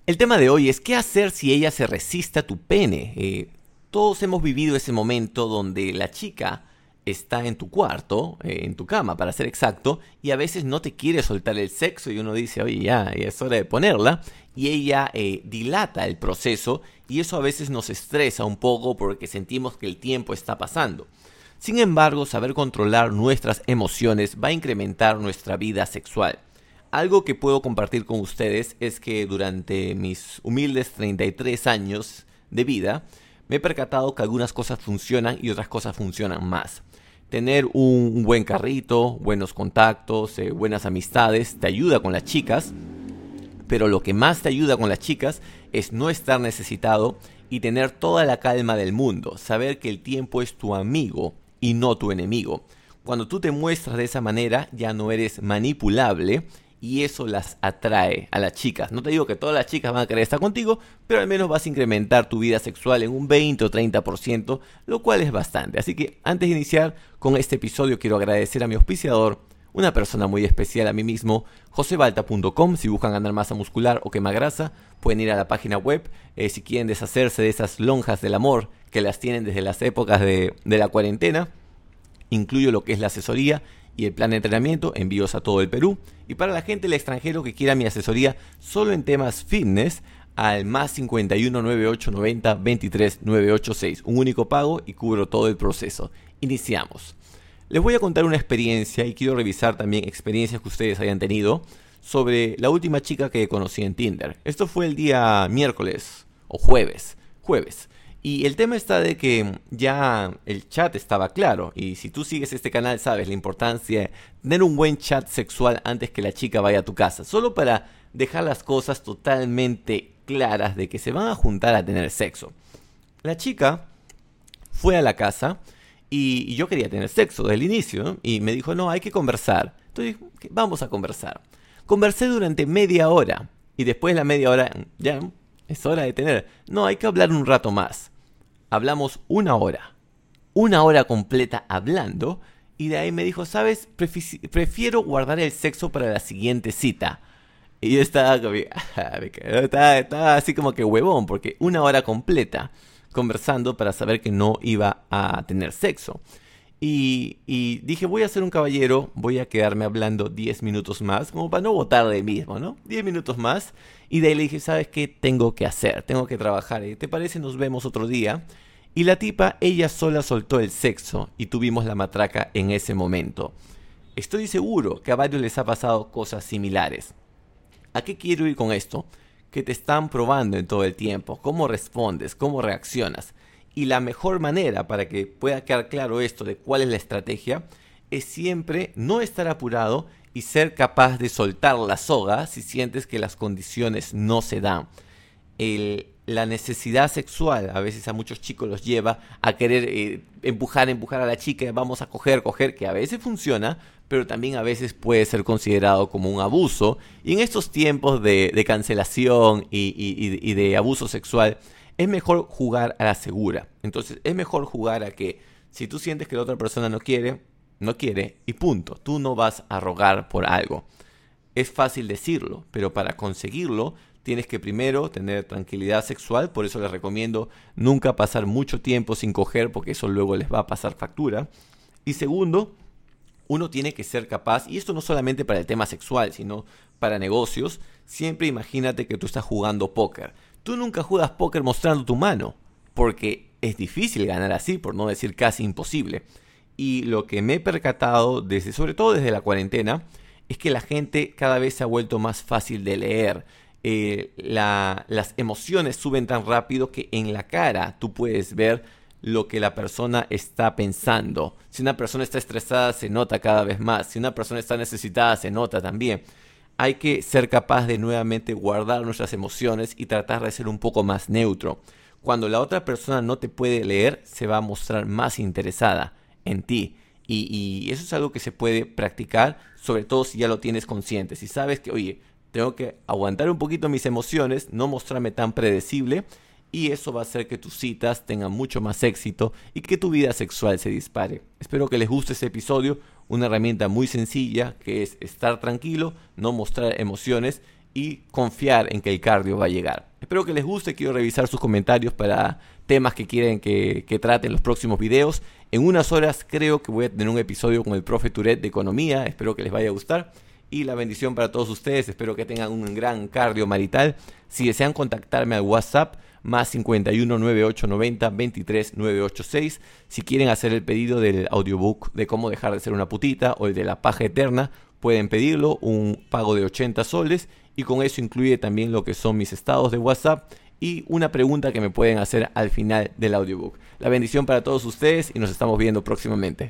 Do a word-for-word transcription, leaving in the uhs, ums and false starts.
El tema de hoy es qué hacer si ella se resiste a tu pene. Eh, todos hemos vivido ese momento donde la chica está en tu cuarto, eh, en tu cama para ser exacto, y a veces no te quiere soltar el sexo y uno dice, oye, ya, ya es hora de ponerla, y ella eh, dilata el proceso y eso a veces nos estresa un poco porque sentimos que el tiempo está pasando. Sin embargo, saber controlar nuestras emociones va a incrementar nuestra vida sexual. Algo que puedo compartir con ustedes es que durante mis humildes treinta y tres años de vida me he percatado que algunas cosas funcionan y otras cosas funcionan más. Tener un buen carrito, buenos contactos, eh, buenas amistades te ayuda con las chicas, pero lo que más te ayuda con las chicas es no estar necesitado y tener toda la calma del mundo, saber que el tiempo es tu amigo y no tu enemigo. Cuando tú te muestras de esa manera ya no eres manipulable y eso las atrae a las chicas. No te digo que todas las chicas van a querer estar contigo, pero al menos vas a incrementar tu vida sexual en un veinte o treinta por ciento, lo cual es bastante. Así que antes de iniciar con este episodio quiero agradecer a mi auspiciador, una persona muy especial a mí mismo, jose balta punto com. Si buscan ganar masa muscular o quemar grasa, pueden ir a la página web. Eh, si quieren deshacerse de esas lonjas del amor que las tienen desde las épocas de, de la cuarentena, incluyo lo que es la asesoría y el plan de entrenamiento, envíos a todo el Perú. Y para la gente del extranjero que quiera mi asesoría solo en temas fitness, al más cincuenta y uno, noventa y ocho, noventa, veintitrés, novecientos ochenta y seis. Un único pago y cubro todo el proceso. Iniciamos. Les voy a contar una experiencia y quiero revisar también experiencias que ustedes hayan tenido sobre la última chica que conocí en Tinder. Esto fue el día miércoles o jueves. Jueves. Y el tema está de que ya el chat estaba claro. Y si tú sigues este canal sabes la importancia de tener un buen chat sexual antes que la chica vaya a tu casa. Solo para dejar las cosas totalmente claras de que se van a juntar a tener sexo. La chica fue a la casa y yo quería tener sexo desde el inicio, ¿no? Y me dijo, no, hay que conversar. Entonces dije, vamos a conversar. Conversé durante media hora. Y después de la media hora, ya es hora de tener. No, hay que hablar un rato más. Hablamos una hora. Una hora completa hablando. Y de ahí me dijo, ¿sabes? Prefi- prefiero guardar el sexo para la siguiente cita. Y yo estaba, como, estaba, estaba así como que huevón, porque una hora completa conversando para saber que no iba a tener sexo. Y, y dije, voy a ser un caballero, voy a quedarme hablando diez minutos más, como para no botar de mismo, ¿no? diez minutos más. Y de ahí le dije, ¿sabes qué? Tengo que hacer, tengo que trabajar. ¿Te parece? Nos vemos otro día. Y la tipa, ella sola soltó el sexo y tuvimos la matraca en ese momento. Estoy seguro que a varios les ha pasado cosas similares. ¿A qué quiero ir con esto? Que te están probando en todo el tiempo, cómo respondes, cómo reaccionas. Y la mejor manera para que pueda quedar claro esto de cuál es la estrategia es siempre no estar apurado y ser capaz de soltar la soga si sientes que las condiciones no se dan. El, la necesidad sexual a veces a muchos chicos los lleva a querer eh, empujar, empujar a la chica, vamos a coger, coger, que a veces funciona, pero también a veces puede ser considerado como un abuso. Y en estos tiempos de, de cancelación y, y, y de abuso sexual, es mejor jugar a la segura. Entonces, es mejor jugar a que si tú sientes que la otra persona no quiere, no quiere y punto. Tú no vas a rogar por algo. Es fácil decirlo, pero para conseguirlo tienes que primero tener tranquilidad sexual. Por eso les recomiendo nunca pasar mucho tiempo sin coger, porque eso luego les va a pasar factura. Y segundo, uno tiene que ser capaz, y esto no solamente para el tema sexual, sino para negocios. Siempre imagínate que tú estás jugando póker. Tú nunca juegas póker mostrando tu mano, porque es difícil ganar así, por no decir casi imposible. Y lo que me he percatado, desde, sobre todo desde la cuarentena, es que la gente cada vez se ha vuelto más fácil de leer. Eh, la, las emociones suben tan rápido que en la cara tú puedes ver lo que la persona está pensando. Si una persona está estresada, se nota cada vez más. Si una persona está necesitada, se nota también. Hay que ser capaz de nuevamente guardar nuestras emociones y tratar de ser un poco más neutro. Cuando la otra persona no te puede leer, se va a mostrar más interesada en ti. Y, y eso es algo que se puede practicar, sobre todo si ya lo tienes consciente. Si sabes que, oye, tengo que aguantar un poquito mis emociones, no mostrarme tan predecible, y eso va a hacer que tus citas tengan mucho más éxito y que tu vida sexual se dispare. Espero que les guste este episodio, una herramienta muy sencilla que es estar tranquilo, no mostrar emociones y confiar en que el cardio va a llegar. Espero que les guste. Quiero revisar sus comentarios para temas que quieren que, que trate en los próximos videos. En unas horas creo que voy a tener un episodio con el profe Tourette de economía. Espero que les vaya a gustar. Y la bendición para todos ustedes. Espero que tengan un gran cardio marital. Si desean contactarme al WhatsApp, más cincuenta y uno, noventa y ocho, noventa, veintitrés, novecientos ochenta y seis. Si quieren hacer el pedido del audiobook de cómo dejar de ser una putita o el de la paja eterna, pueden pedirlo, un pago de ochenta soles. Y con eso incluye también lo que son mis estados de WhatsApp y una pregunta que me pueden hacer al final del audiobook. La bendición para todos ustedes y nos estamos viendo próximamente.